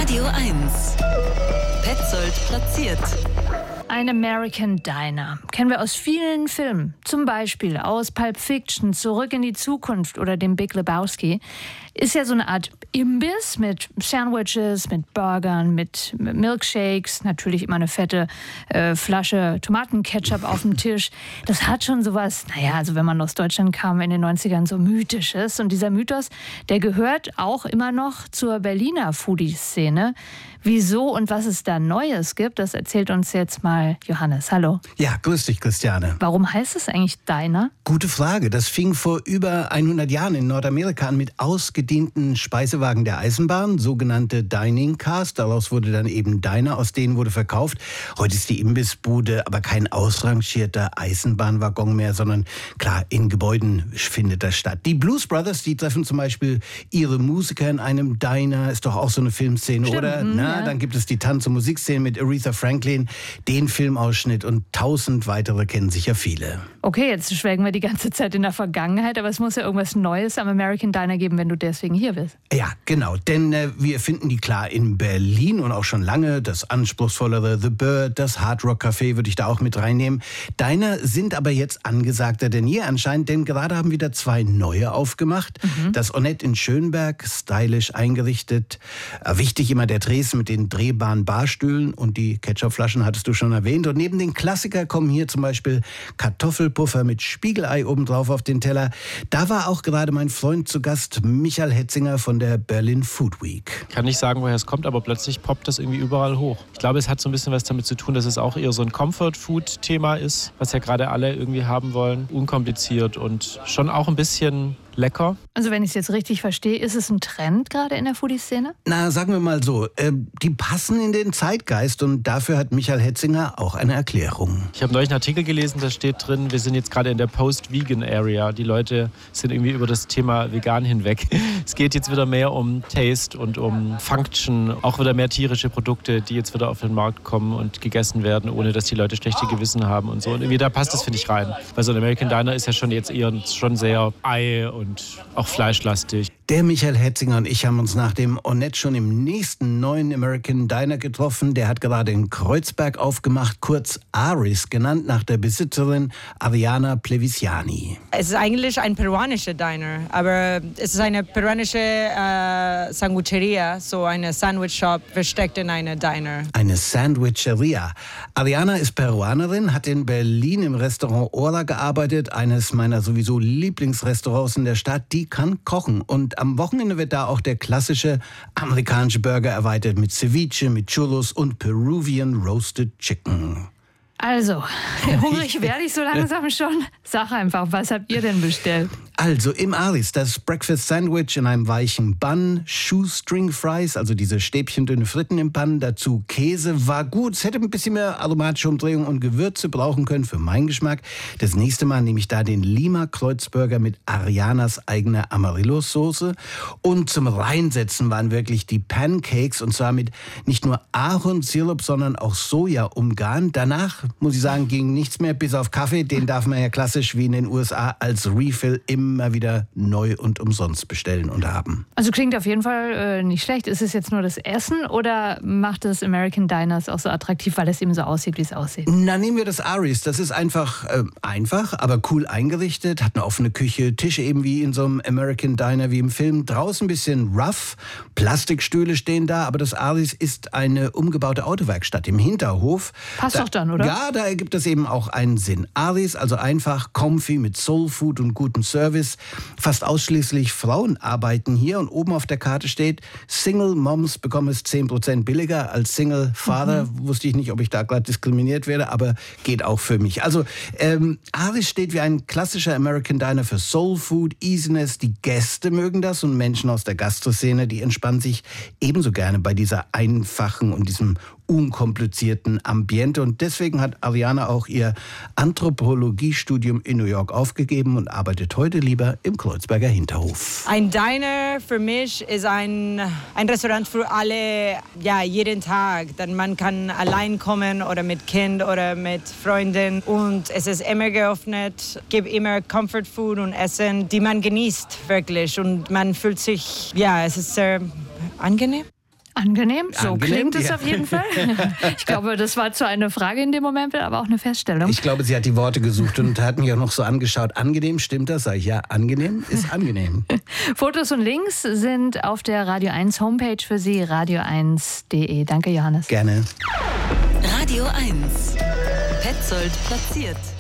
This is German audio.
Radio 1. Petzold platziert. Ein American Diner. Kennen wir aus vielen Filmen. Zum Beispiel aus Pulp Fiction, Zurück in die Zukunft oder dem Big Lebowski. Ist ja so eine Art Imbiss mit Sandwiches, mit Burgern, mit Milkshakes. Natürlich immer eine fette Flasche Tomatenketchup auf dem Tisch. Das hat schon sowas, also wenn man aus Deutschland kam in den 90ern, so Mythisches. Und dieser Mythos, der gehört auch immer noch zur Berliner Foodie-Szene. Wieso und was es da Neues gibt, das erzählt uns jetzt mal Johannes. Hallo. Ja, grüß dich, Christiane. Warum heißt es eigentlich Diner? Gute Frage. Das fing vor über 100 Jahren in Nordamerika an mit ausgedienten Speisewagen der Eisenbahn, sogenannte Dining Cars. Daraus wurde dann eben Diner, aus denen wurde verkauft. Heute ist die Imbissbude aber kein ausrangierter Eisenbahnwaggon mehr, sondern klar, in Gebäuden findet das statt. Die Blues Brothers, die treffen zum Beispiel ihre Musiker in einem Diner. Ist doch auch so eine Filmszene, stimmt, oder? Ja. Dann gibt es die Tanz- und Musikszene mit Aretha Franklin, den Filmausschnitt und 1000 weitere kennen sicher viele. Okay, jetzt schwelgen wir die ganze Zeit in der Vergangenheit, aber es muss ja irgendwas Neues am American Diner geben, wenn du deswegen hier bist. Ja, genau, denn wir finden die klar in Berlin und auch schon lange. Das anspruchsvollere The Bird, das Hard Rock Café würde ich da auch mit reinnehmen. Diner sind aber jetzt angesagter denn je anscheinend, denn gerade haben wieder 2 neue aufgemacht. Das Honett in Schönberg, stylisch eingerichtet. Wichtig immer der Tresen mit den drehbaren Barstühlen und die Ketchupflaschen hattest du schon erwähnt. Und neben den Klassiker kommen hier zum Beispiel Kartoffelpuffer mit Spiegelei obendrauf auf den Teller. Da war auch gerade mein Freund zu Gast, Michael Hetzinger von der Berlin Food Week. Ich kann nicht sagen, woher es kommt, aber plötzlich poppt das irgendwie überall hoch. Ich glaube, es hat so ein bisschen was damit zu tun, dass es auch eher so ein Comfort-Food-Thema ist, was ja gerade alle irgendwie haben wollen. Unkompliziert und schon auch ein bisschen lecker. Also wenn ich es jetzt richtig verstehe, ist es ein Trend gerade in der Foodie-Szene? Na, sagen wir mal so, die passen in den Zeitgeist und dafür hat Michael Hetzinger auch eine Erklärung. Ich habe neulich einen Artikel gelesen, da steht drin, wir sind jetzt gerade in der Post-Vegan-Area. Die Leute sind irgendwie über das Thema vegan hinweg. Es geht jetzt wieder mehr um Taste und um Function, auch wieder mehr tierische Produkte, die jetzt wieder auf den Markt kommen und gegessen werden, ohne dass die Leute schlechte Gewissen haben und so. Und irgendwie da passt das, finde ich, rein. Weil so ein American Diner ist ja schon jetzt eher schon sehr Ei und auch fleischlastig. Der Michael Hetzinger und ich haben uns nach dem Honett schon im nächsten neuen American Diner getroffen. Der hat gerade in Kreuzberg aufgemacht, kurz Aris genannt, nach der Besitzerin Ariana Plevisiani. Es ist eigentlich ein peruanischer Diner, aber es ist eine peruanische Sandwicheria, so eine Sandwich-Shop versteckt in einer Diner. Eine Sandwicheria. Ariana ist Peruanerin, hat in Berlin im Restaurant Ora gearbeitet, eines meiner sowieso Lieblingsrestaurants in der Stadt. Die kann kochen und am Wochenende wird da auch der klassische amerikanische Burger erweitert mit Ceviche, mit Churros und Peruvian Roasted Chicken. Also, hungrig werde ich so langsam schon. Sag einfach, was habt ihr denn bestellt? Also im Aris, das Breakfast Sandwich in einem weichen Bun, Shoestring Fries, also diese stäbchendünne Fritten im Bun, dazu Käse, war gut. Es hätte ein bisschen mehr aromatische Umdrehung und Gewürze brauchen können für meinen Geschmack. Das nächste Mal nehme ich da den Lima Kreuzburger mit Arianas eigener Amarillo-Soße. Und zum Reinsetzen waren wirklich die Pancakes, und zwar mit nicht nur Ahornsirup, sondern auch Soja umgarnt. Danach, muss ich sagen, ging nichts mehr, bis auf Kaffee. Den darf man ja klassisch wie in den USA als Refill immer wieder neu und umsonst bestellen und haben. Also klingt auf jeden Fall nicht schlecht. Ist es jetzt nur das Essen oder macht das American Diners auch so attraktiv, weil es eben so aussieht, wie es aussieht? Na, nehmen wir das Aris. Das ist einfach, aber cool eingerichtet. Hat eine offene Küche, Tische eben wie in so einem American Diner wie im Film. Draußen ein bisschen rough, Plastikstühle stehen da, aber das Aris ist eine umgebaute Autowerkstatt im Hinterhof. Passt doch dann, oder? Ja, da ergibt es eben auch einen Sinn. Aris, also einfach, comfy mit Soul Food und gutem Service. Fast ausschließlich Frauen arbeiten hier und oben auf der Karte steht, Single Moms bekommen es 10% billiger als Single Father. Wusste ich nicht, ob ich da gerade diskriminiert werde, aber geht auch für mich. Also Aris steht wie ein klassischer American Diner für Soul Food, Easiness. Die Gäste mögen das und Menschen aus der Gastroszene, die entspannen sich ebenso gerne bei dieser einfachen und diesem unkomplizierten Ambiente. Und deswegen hat Ariana auch ihr Anthropologiestudium in New York aufgegeben und arbeitet heute lieber im Kreuzberger Hinterhof. Ein Diner für mich ist ein Restaurant für alle, ja, jeden Tag. Dann man kann allein kommen oder mit Kind oder mit Freunden. Und es ist immer geöffnet, gibt immer Comfort Food und Essen, die man genießt wirklich. Und man fühlt sich, ja, es ist sehr angenehm. Angenehm, so Angenehm, klingt es ja. auf jeden Fall. Ich glaube, das war zwar eine Frage in dem Moment, aber auch eine Feststellung. Ich glaube, sie hat die Worte gesucht und hat mich auch noch so angeschaut. Angenehm, stimmt das? Sag ich, ja, angenehm ist angenehm. Fotos und Links sind auf der Radio 1 Homepage für Sie, radio1.de. Danke, Johannes. Gerne. Radio 1. Petzold platziert.